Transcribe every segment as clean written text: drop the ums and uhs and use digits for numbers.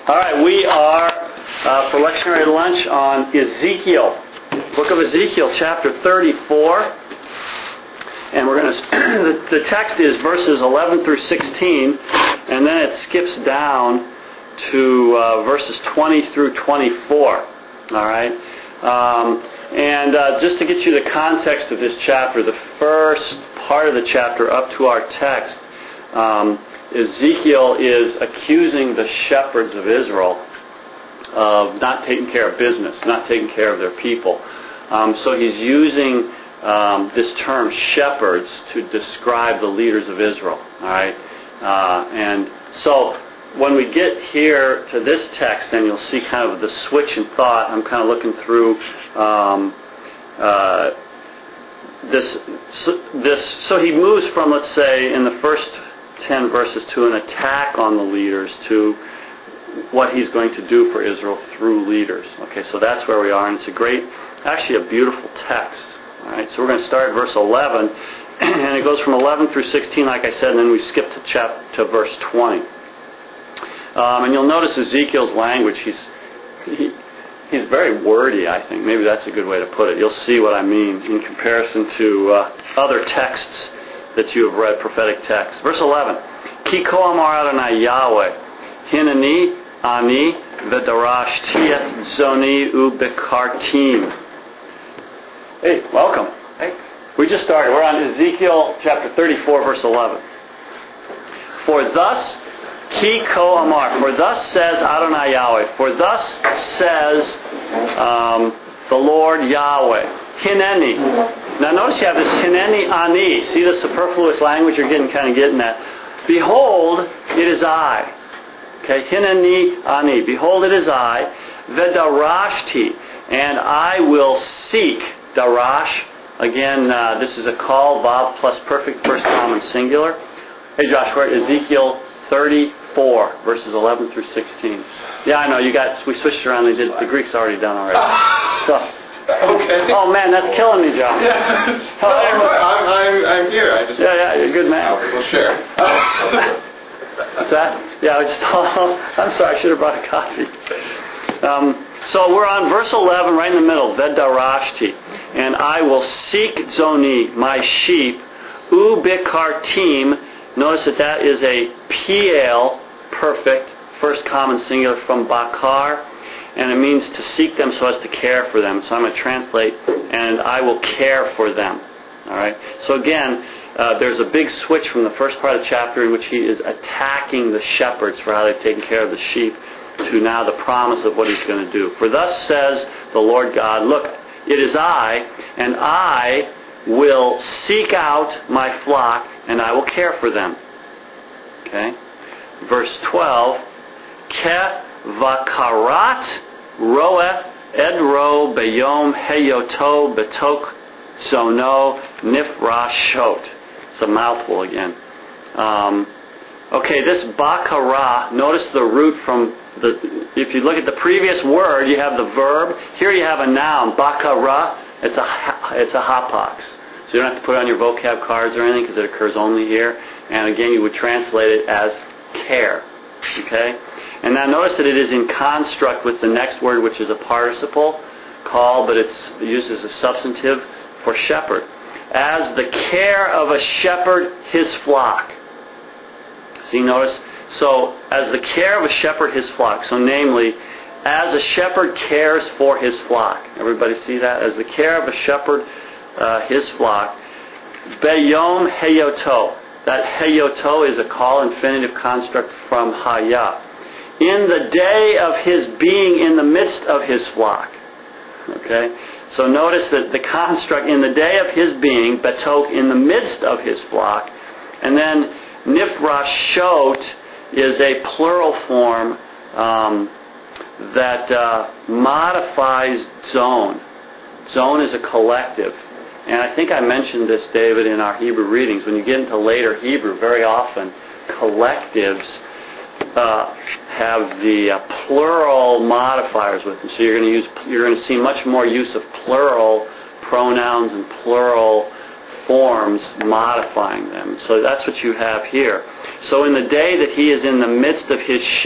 All right, we are for lectionary lunch on Ezekiel, book of Ezekiel, chapter 34. And we're going to, the text is verses 11 through 16, and then it skips down to verses 20 through 24. All right? Just to get you the context of this chapter, the first part of the chapter up to our text, Ezekiel is accusing the shepherds of Israel of not taking care of business, not taking care of their people. So he's using this term shepherds to describe the leaders of Israel. All right, and so when we get here to this text, then you'll see kind of the switch in thought. I'm kind of looking through this. So he moves from, let's say, in the first 10 verses to an attack on the leaders to what he's going to do for Israel through leaders. Okay, so that's where we are, and it's actually a beautiful text. All right, so we're going to start at verse 11, and it goes from 11 through 16, like I said, and then we skip to verse 20. And you'll notice Ezekiel's language. He's very wordy, I think. Maybe that's a good way to put it. You'll see what I mean in comparison to other texts that you have read, prophetic texts. Verse 11. Ki ko amar Adonai Yahweh, hinani ani v'darashti et zoni u'bekartim. Hey, welcome. Thanks. We just started. We're on Ezekiel chapter 34, verse 11. For thus, Ki ko amar, for thus says Adonai Yahweh, for thus says the Lord Yahweh. Hineni. Now notice you have this Hineni ani. See the superfluous language you're getting at. Behold, it is I. Okay, Hineni ani. Behold, it is I. Vedarashti. And I will seek. Darash. Again, this is a call, Vav plus perfect first common singular. Hey Josh, we're at Ezekiel 34, verses 11 through 16. Yeah, I know, we switched around, the Greek's already done already. So, okay. Oh man, that's killing me, Josh. Yeah. I'm here. Yeah, you're a good man. We'll share. What's that? Yeah, I'm sorry, I should have brought a coffee. So we're on verse 11, right in the middle, Vedarashti. And I will seek Zoni, my sheep, Ubikartim. Notice that is a Piel, perfect, first common singular from Bakar. And it means to seek them so as to care for them. So I'm going to translate, and I will care for them. All right. So again, there's a big switch from the first part of the chapter in which he is attacking the shepherds for how they've taken care of the sheep, to now the promise of what he's going to do. For thus says the Lord God, look, it is I, and I will seek out my flock, and I will care for them. Okay? Verse 12, Ke vakarat roeh edro beyom heyoto betok zono nifrashot. It's a mouthful again. Okay, this bakara, notice the root from if you look at the previous word, you have the verb. Here you have a noun, bakara. It's a hapax. So you don't have to put it on your vocab cards or anything because it occurs only here. And again, you would translate it as care. Okay? And now notice that it is in construct with the next word, which is a participle, call, but it's used as a substantive for shepherd. As the care of a shepherd his flock. See, notice? So, as the care of a shepherd his flock. So, namely, as a shepherd cares for his flock. Everybody see that? As the care of a shepherd his flock. Beyom heyoto. That heyoto is a call infinitive construct from haya. In the day of his being in the midst of his flock. Okay? So notice that the construct in the day of his being, betok, in the midst of his flock. And then nifrashot is a plural form that modifies zone. Zone is a collective. And I think I mentioned this, David, in our Hebrew readings. When you get into later Hebrew, very often collectives have the plural modifiers with them. So you're going to see much more use of plural pronouns and plural forms modifying them. So that's what you have here. So in the day that he is in the midst of his sheep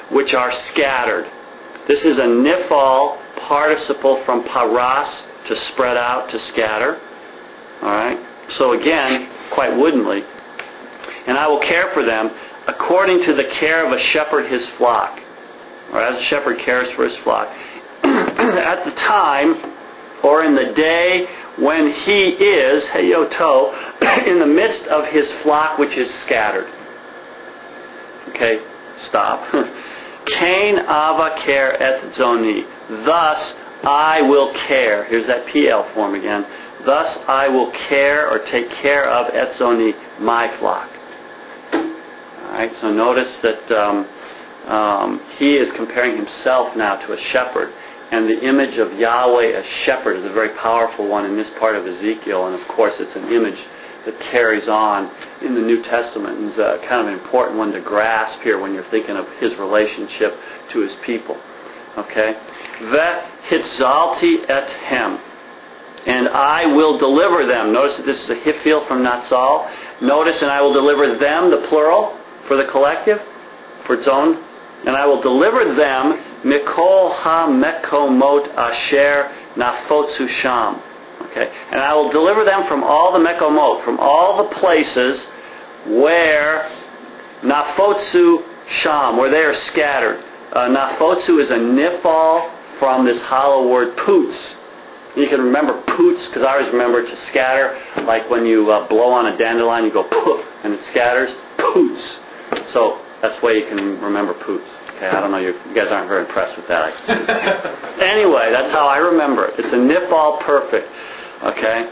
which are scattered. This is a nifal participle from paras, to spread out, to scatter. All right. So again, quite woodenly. And I will care for them according to the care of a shepherd his flock, or as a shepherd cares for his flock. At the time, or in the day when he is, heyoto, in the midst of his flock which is scattered. Okay, stop. Cain ava care et zoni. Thus I will care. Here's that PL form again. Thus I will care or take care of et zoni, my flock. Alright, so notice that he is comparing himself now to a shepherd. And the image of Yahweh as shepherd is a very powerful one in this part of Ezekiel. And of course it's an image that carries on in the New Testament. And it's kind of an important one to grasp here when you're thinking of his relationship to his people. Okay? Ve-hitzalti et hem. And I will deliver them. Notice that this is a hifil from Natsal. Notice, and I will deliver them, the plural, for the collective, for its own. And I will deliver them, mikol ha-mekomot asher nafotzu sham. Okay? And I will deliver them from all the mekomot, from all the places where nafotzu sham, where they are scattered. Nafotzu is a nifal from this hollow word poots. You can remember poots, because I always remember to scatter, like when you blow on a dandelion, you go poof, and it scatters, poots. So that's the way you can remember poots. Okay, I don't know, you guys aren't very impressed with that. Anyway, that's how I remember it. It's a nifal perfect. Okay?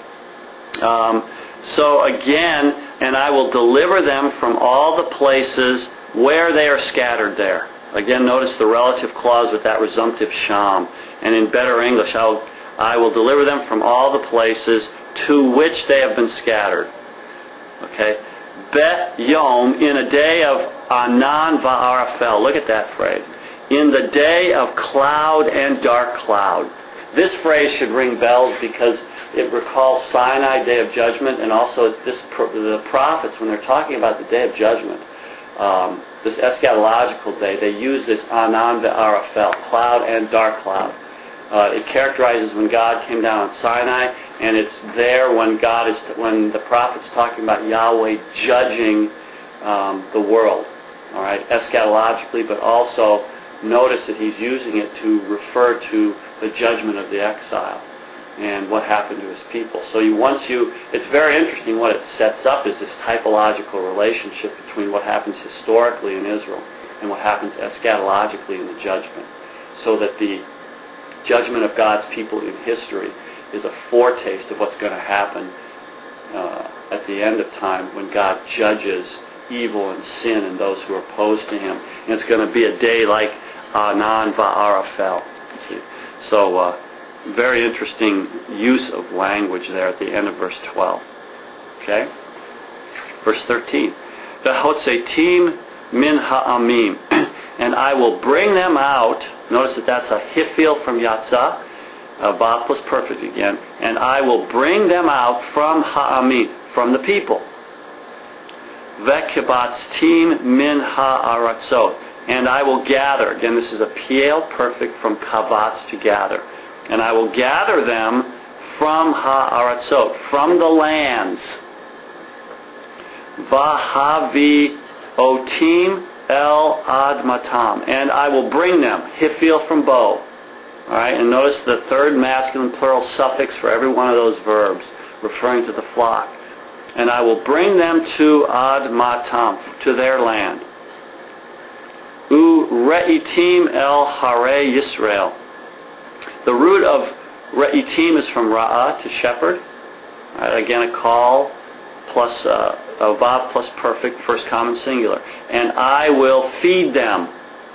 So again, and I will deliver them from all the places where they are scattered there. Again, notice the relative clause with that resumptive sham. And in better English, I will deliver them from all the places to which they have been scattered. Okay? Bet Yom, in a day of Anan Va'arafel. Look at that phrase. In the day of cloud and dark cloud. This phrase should ring bells because it recalls Sinai, day of judgment, and also the prophets, when they're talking about the day of judgment, this eschatological day, they use this Anan Va'arafel, cloud and dark cloud. It characterizes when God came down on Sinai, and it's there when when the prophet's talking about Yahweh judging the world, all right, eschatologically, but also notice that he's using it to refer to the judgment of the exile and what happened to his people. So it's very interesting what it sets up is this typological relationship between what happens historically in Israel and what happens eschatologically in the judgment, so that the judgment of God's people in history is a foretaste of what's going to happen at the end of time when God judges evil and sin and those who are opposed to Him. And it's going to be a day like Anan Va'arafel. So, very interesting use of language there at the end of verse 12. Okay? Verse 13. V'hotzetim min ha'amim. And I will bring them out. Notice that that's a hifil from Yatzah. Vav plus perfect again. And I will bring them out from ha'amim, from the people. V'kibatztim min ha'aratzot. And I will gather. Again, this is a piel perfect from kavatz, to gather. And I will gather them from ha'aratzot, from the lands. Vahavi otim el admatam. And I will bring them. Hifil from bow. Alright, and notice the third masculine plural suffix for every one of those verbs, referring to the flock. And I will bring them to admatam, to their land. U re'itim el hare Yisrael. The root of re'itim is from ra'ah, to shepherd. Right, again, a call plus a vav plus perfect, first common singular. And I will feed them.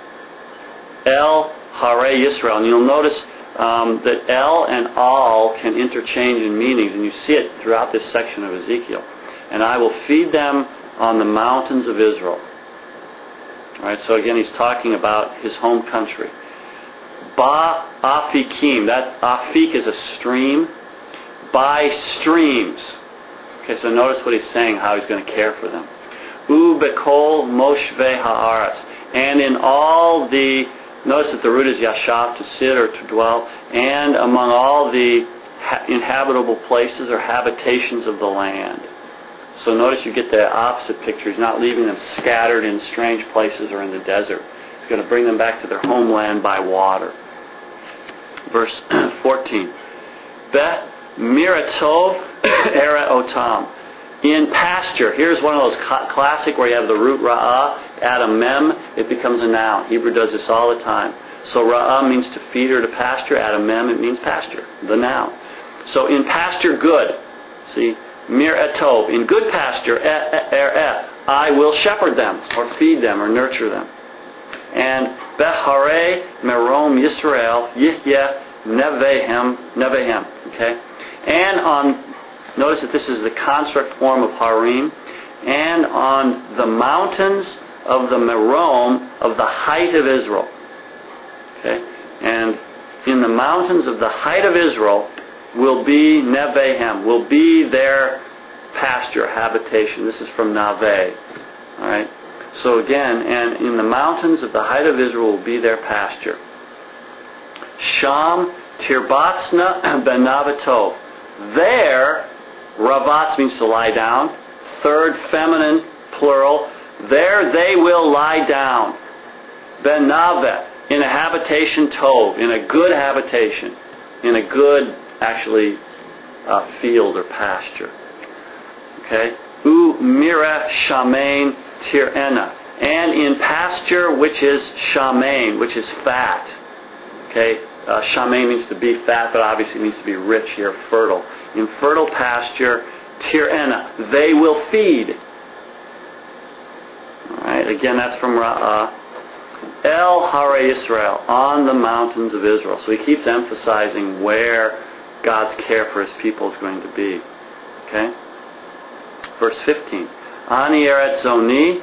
El hare Yisrael. And you'll notice that el and al can interchange in meanings, and you see it throughout this section of Ezekiel. And I will feed them on the mountains of Israel. All right, so again, he's talking about his home country. Ba afikim. That afik is a stream. By streams. Okay, so notice what he's saying, how he's going to care for them. U bekol moshve haaretz. And in all the, notice that the root is yashav, to sit or to dwell, and among all the inhabitable places or habitations of the land. So notice you get the opposite picture. He's not leaving them scattered in strange places or in the desert. He's going to bring them back to their homeland by water. Verse 14. Beth miratov era otam. In pasture. Here's one of those classic where you have the root ra'ah, add a mem, it becomes a noun. Hebrew does this all the time. So ra'ah means to feed or to pasture, add a mem, it means pasture, the noun. So in pasture good, see, miratov, in good pasture, I will shepherd them, or feed them, or nurture them. And Behare Merom Yisrael Yihyeh Nevehem. Okay? And on, notice that this is the construct form of Harim, and on the mountains of the Merom, of the height of Israel. Okay? And in the mountains of the height of Israel will be Nevehem, will be their pasture, habitation. This is from Naveh. Alright? So again, and in the mountains of the height of Israel will be their pasture. Sham Tirbatzna Benavatov. There, Ravatz means to lie down. Third feminine, plural. There they will lie down. Benavet, in a habitation tov, in a good habitation. In a good, actually, field or pasture. Okay? U Mira Shamain Tirena. And in pasture which is Shamain, which is fat. Okay? Shamain means to be fat, but obviously means to be rich here, fertile. In fertile pasture, Tirena, they will feed. Alright, again that's from Ra'ah. El Hare Yisrael, on the mountains of Israel. So he keeps emphasizing where God's care for His people is going to be. Okay? Verse 15. Ani Eretz Zoni,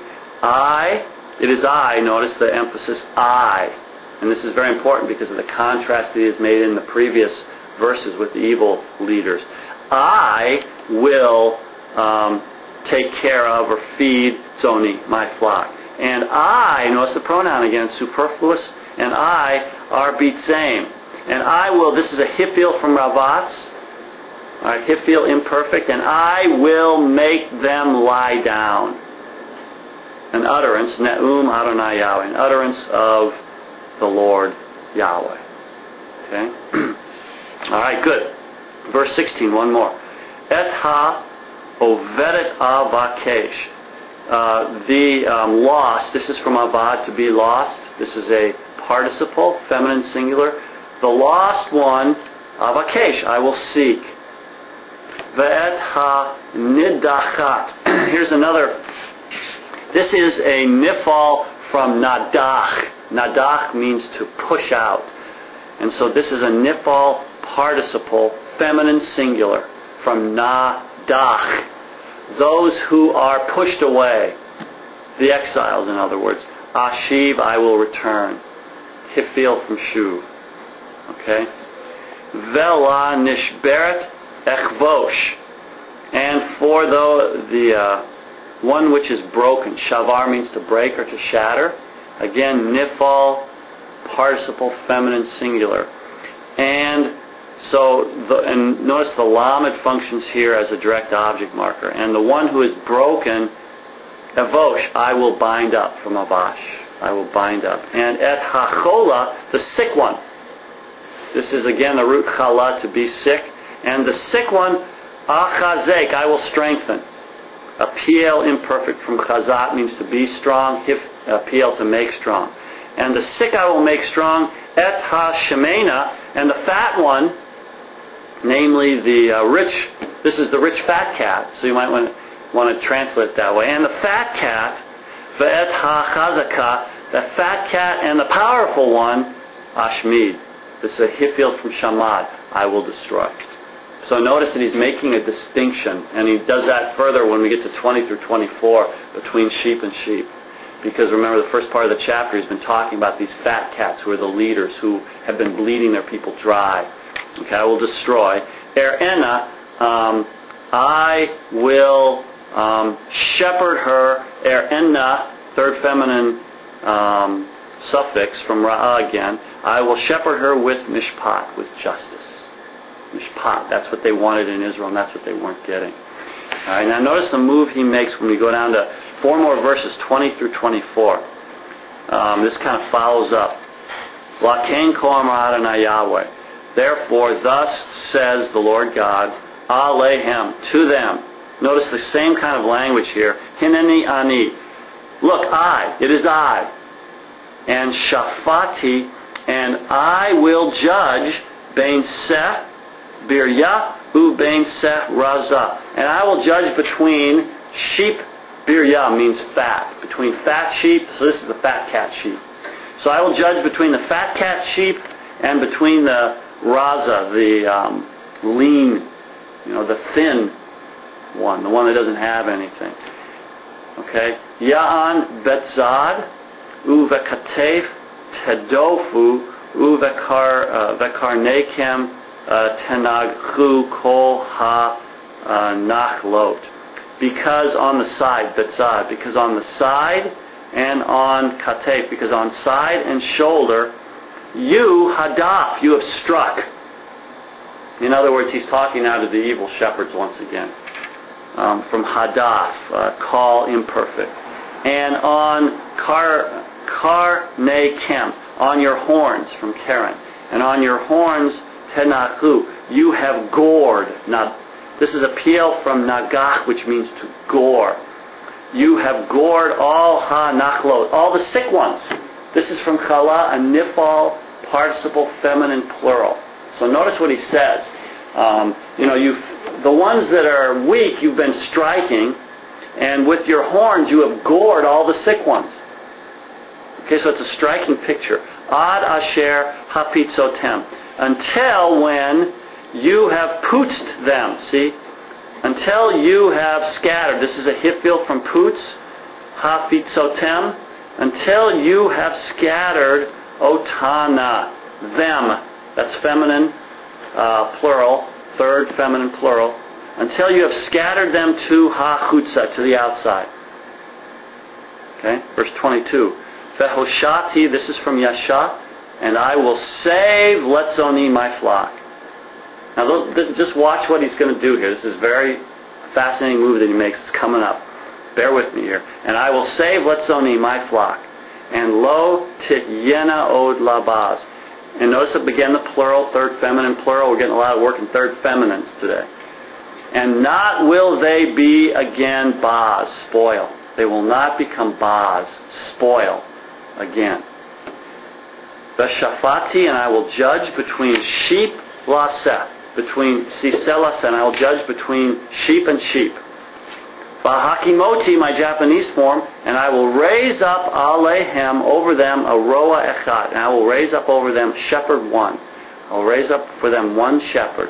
it is I, notice the emphasis I. And this is very important because of the contrast that He has made in the previous verses with the evil leaders. I will take care of or feed Zoni, my flock. And I, notice the pronoun again, superfluous, and I are Bitzim. And I will, this is a Hifil from Ravatz, alright, Hifil imperfect, and I will make them lie down. An utterance, Ne'um Adonai Yahweh, an utterance of the Lord Yahweh. Okay? Alright, good. Verse 16, one more. Et ha ovedet avakesh. The lost, this is from avad, to be lost. This is a participle, feminine singular. The lost one, avakesh, I will seek. Ve'et ha nidachat. Here's another. This is a nifal from nadach. Nadach means to push out. And so this is a nifal participle, feminine singular, from nadach. Those who are pushed away. The exiles, in other words. Ashiv, I will return. Hifil from Shuv. Okay? Vela nishberet echvosh. And for the one which is broken. Shavar means to break or to shatter. Again, nifal, participle, feminine, singular. And so, and notice the lamed functions here as a direct object marker. And the one who is broken, avosh, I will bind up, from avash. I will bind up. And et hachola, the sick one. This is again the root chala, to be sick. And the sick one, achazek, I will strengthen. A piel imperfect from chazat means to be strong, piel to make strong. And the sick I will make strong, et ha-shemena, and the fat one, namely the rich, this is the rich fat cat, so you might want to translate it that way. And the fat cat, ve'et ha-chazaka, the fat cat and the powerful one, ashmid. This is a hifil from shamad, I will destroy. So notice that he's making a distinction, and he does that further when we get to 20 through 24, between sheep and sheep. Because remember, the first part of the chapter, he's been talking about these fat cats who are the leaders, who have been bleeding their people dry. Okay, I will destroy. Er'ena, I will shepherd her. Er'ena, third feminine suffix from Ra'ah again. I will shepherd her with mishpat, with justice. Mishpat, that's what they wanted in Israel, and that's what they weren't getting. All right, now notice the move he makes when we go down to 4 more verses, 20 through 24. This kind of follows up. La'kein ko amar Adonai Yahweh. Therefore, thus says the Lord God, Alehem, to them. Notice the same kind of language here. Hineni ani. Look, it is I. And shafati, and I will judge bein seh biryah u bein seh razah. And I will judge between sheep, biryah means fat, between fat sheep, so this is the fat cat sheep. So I will judge between the fat cat sheep and between the razah, the lean, the thin one, the one that doesn't have anything. Okay? Ya'an betzad uvekatef tedofu uvekarnekem tenagchu kol ha nachlot. Because on the side, betzad, because on the side and on katef, because on side and shoulder, you hadaf, you have struck. In other words, he's talking now to the evil shepherds once again. From hadaf, call imperfect. And on karnekem, on your horns, from Karen. And on your horns, tenachu, you have gored. Now, this is a piel from nagach, which means to gore. You have gored all ha-nachlot, all the sick ones. This is from chala, a nifal, participle, feminine, plural. So notice what he says. The ones that are weak, you've been striking, and with your horns, you have gored all the sick ones. Okay, so it's a striking picture. Ad asher hapitzotem. Until when you have pootsed them. See? Until you have scattered. This is a hifil from poots. Hapitzotem. Until you have scattered otana. Them. That's feminine, plural. Third feminine plural. Until you have scattered them to ha-chutza, to the outside. Okay? Verse 22. Vehoshati, this is from Yasha, and I will save Letzoni, my flock. Now, just watch what he's going to do here. This is a very fascinating move that he makes. It's coming up. Bear with me here. And I will save Letzoni, my flock. And lo tityena od labaz. And notice it began the plural, third feminine plural. We're getting a lot of work in third feminines today. And not will they be again baz, spoil. They will not become baz, spoil, again. Veshafati, and I will judge between sheep, laseh, between siselas, and I will judge between sheep and sheep. Vahakimoti, my Japanese form, and I will raise up alehem, over them, a roa echad, and I will raise up over them shepherd one. I will raise up for them one shepherd.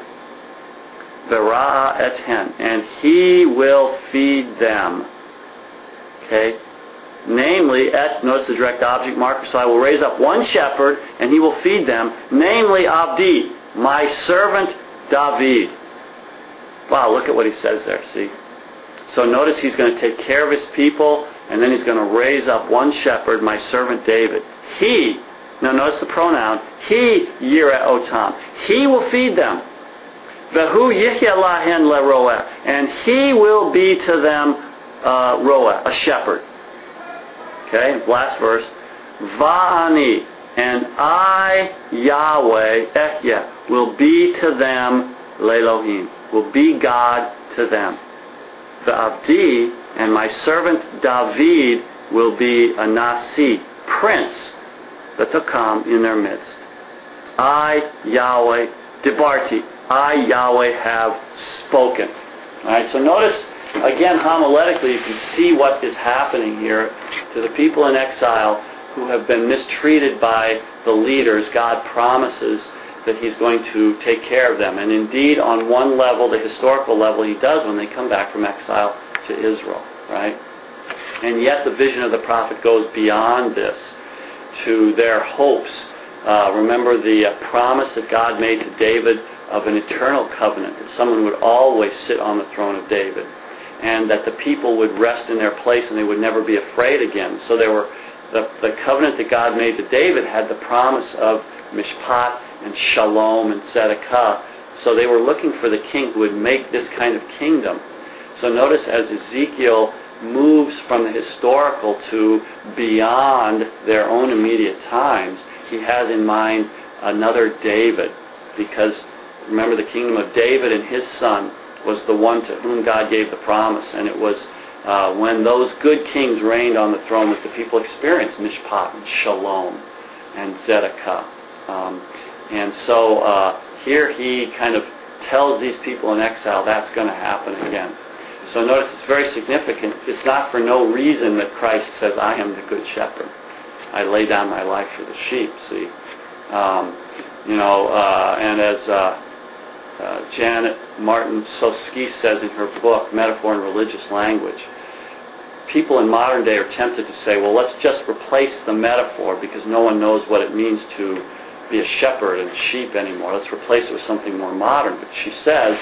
Vera'a eten, and he will feed them. Okay? Namely, notice the direct object marker, so I will raise up one shepherd, and he will feed them, namely Abdi, my servant David. Wow, look at what he says there, see? So notice he's going to take care of his people, and then he's going to raise up one shepherd, my servant David. He, now notice the pronoun, he yireh otam. He will feed them. Vehu yichya lahen leroeh. And he will be to them roeh, a shepherd. Okay, last verse. Va'ani, and I, Yahweh, Ehyeh, will be to them Lelohim, will be God to them. Va'avdi, and my servant David will be a Nasi, prince, that will come in their midst. I, Yahweh, Debarti, I, Yahweh, have spoken. Alright, so notice, again, homiletically, you can see what is happening here to the people in exile who have been mistreated by the leaders. God promises that He's going to take care of them. And indeed, on one level, the historical level, He does when they come back from exile to Israel. Right? And yet the vision of the prophet goes beyond this to their hopes. Remember the promise that God made to David of an eternal covenant, that someone would always sit on the throne of David, and that the people would rest in their place and they would never be afraid again. So there were the covenant that God made to David had the promise of mishpat and shalom and tzedakah. So they were looking for the king who would make this kind of kingdom. So notice as Ezekiel moves from the historical to beyond their own immediate times, he has in mind another David, because remember, the kingdom of David and his son was the one to whom God gave the promise, and it was when those good kings reigned on the throne that the people experienced mishpat and shalom and tzedakah. And so here he kind of tells these people in exile that's going to happen again. So notice it's very significant. It's not for no reason that Christ says, I am the good shepherd. I lay down my life for the sheep, see. And as Janet Martin Soski says in her book, Metaphor in Religious Language, people in modern day are tempted to say, well, let's just replace the metaphor because no one knows what it means to be a shepherd and sheep anymore. Let's replace it with something more modern. But she says,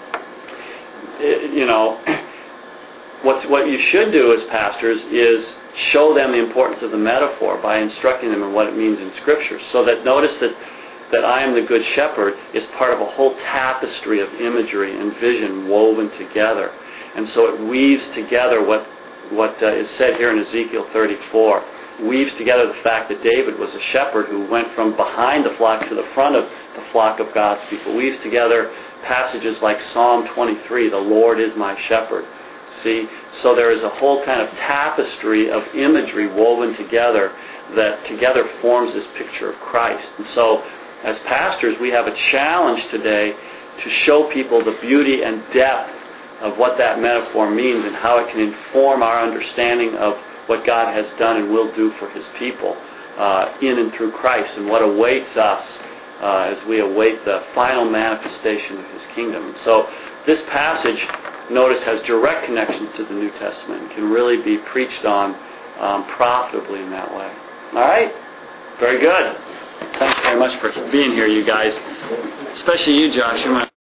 what you should do as pastors is show them the importance of the metaphor by instructing them in what it means in Scripture. So that notice that I am the good shepherd is part of a whole tapestry of imagery and vision woven together. And so it weaves together what is said here in Ezekiel 34. Weaves together the fact that David was a shepherd who went from behind the flock to the front of the flock of God's people. Weaves together passages like Psalm 23, the Lord is my shepherd. See? So there is a whole kind of tapestry of imagery woven together that together forms this picture of Christ. And so as pastors, we have a challenge today to show people the beauty and depth of what that metaphor means and how it can inform our understanding of what God has done and will do for His people in and through Christ, and what awaits us as we await the final manifestation of His kingdom. So this passage, notice, has direct connection to the New Testament and can really be preached on profitably in that way. All right? Very good. Thanks very much for being here, you guys. Especially you, Josh.